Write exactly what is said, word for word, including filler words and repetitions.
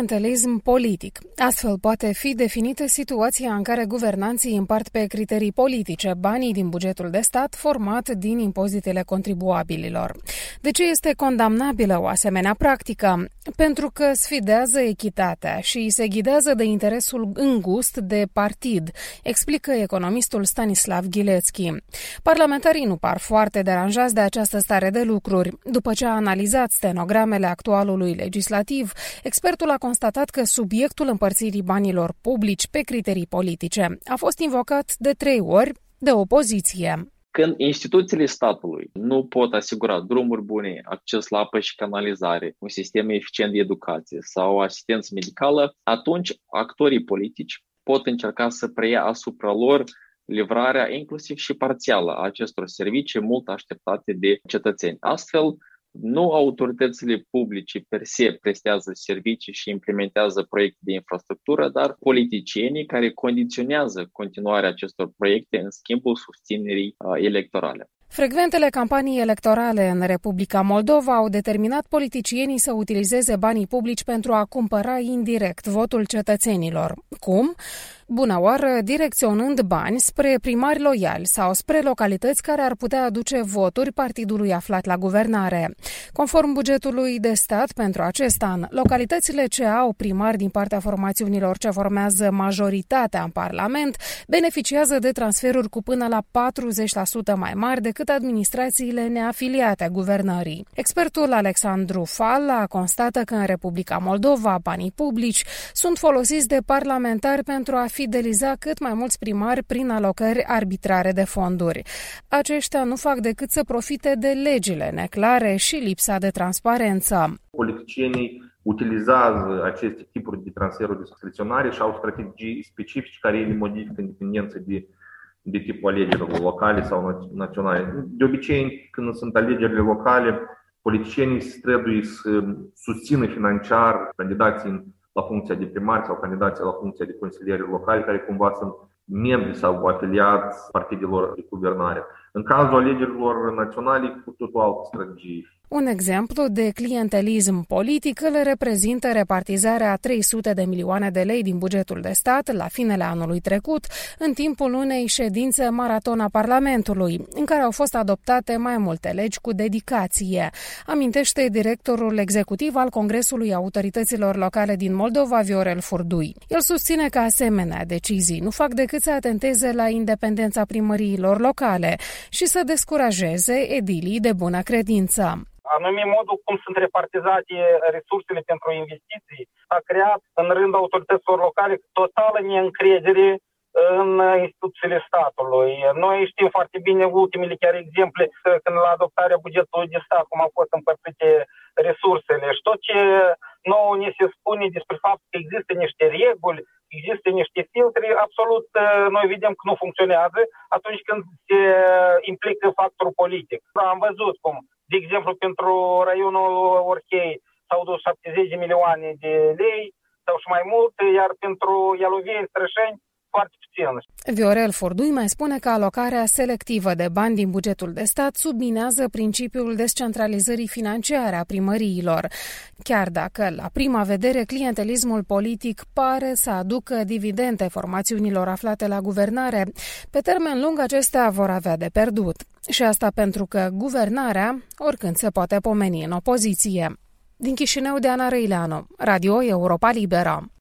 clientelism politic. Astfel poate fi definită situația în care guvernanții împart pe criterii politice banii din bugetul de stat format din impozitele contribuabililor. De ce este condamnabilă o asemenea practică? Pentru că sfidează echitatea și se ghidează de interesul îngust de partid, explică economistul Stanislav Ghilețchi. Parlamentarii nu par foarte deranjați de această stare de lucruri. După ce a analizat stenogramele actualului legislativ, expertul a constatat că subiectul împărțirii banilor publici pe criterii politice a fost invocat de trei ori de opoziție. Când instituțiile statului nu pot asigura drumuri bune, acces la apă și canalizare, un sistem eficient de educație sau asistență medicală, atunci actorii politici pot încerca să preia asupra lor livrarea inclusiv și parțială a acestor servicii mult așteptate de cetățeni. Astfel, nu autoritățile publice per se prestează servicii și implementează proiecte de infrastructură, dar politicienii care condiționează continuarea acestor proiecte în schimbul susținerii electorale. Frecventele campanii electorale în Republica Moldova au determinat politicienii să utilizeze banii publici pentru a cumpăra indirect votul cetățenilor. Cum? Bună oară, direcționând bani spre primari loiali sau spre localități care ar putea aduce voturi partidului aflat la guvernare. Conform bugetului de stat pentru acest an, localitățile ce au primari din partea formațiunilor ce formează majoritatea în Parlament beneficiază de transferuri cu până la patruzeci la sută mai mari decât administrațiile neafiliate a guvernării. Expertul Alexandru Fala constată că în Republica Moldova banii publici sunt folosiți de parlamentari pentru a fideliza cât mai mulți primari prin alocări arbitrare de fonduri. Aceștia nu fac decât să profite de legile neclare și lipsa de transparență. Politicienii utilizează aceste tipuri de transferuri discreționare și au strategii specifice care le modifică în dependență de, de tipul alegerilor locale sau naționale. De obicei, când sunt alegerile locale, politicienii trebuie să susțină financiar candidații la funcția de primari sau candidații la funcția de consilieri locali care cumva sunt membri sau afiliați partidelor de guvernare. În cazul alegerilor naționale, cu totul altă strategie. Un exemplu de clientelism politic îl reprezintă repartizarea a trei sute de milioane de lei din bugetul de stat la finele anului trecut, în timpul unei ședințe maraton a Parlamentului, în care au fost adoptate mai multe legi cu dedicație, amintește directorul executiv al Congresului Autorităților Locale din Moldova, Viorel Furdui. El susține că asemenea decizii nu fac decât să atenteze la independența primăriilor locale și să descurajeze edilii de bună credință. Anume modul cum sunt repartizate resursele pentru investiții a creat în rândul autorităților locale totală neîncredere în instituțiile statului. Noi știm foarte bine ultimele chiar exemple când la adoptarea bugetului de stat cum au fost împărțite resursele și tot ce nouă ne se spune despre faptul că există niște reguli, există niște filtre, absolut noi vedem că nu funcționează atunci când se implică factorul politic. Am văzut cum, de exemplu, pentru raionul Orhei s-au dus șaptezeci de milioane de lei sau și mai mult, iar pentru Ialoveni, Strășeni, foarte puțin. Viorel Furdui mai spune că alocarea selectivă de bani din bugetul de stat subminează principiul descentralizării financiare a primăriilor. Chiar dacă, la prima vedere, clientelismul politic pare să aducă dividende formațiunilor aflate la guvernare, pe termen lung acestea vor avea de pierdut. Și asta pentru că guvernarea oricând se poate pomeni în opoziție. Din Chișinău, Diana Răileanu, Radio Europa Liberă.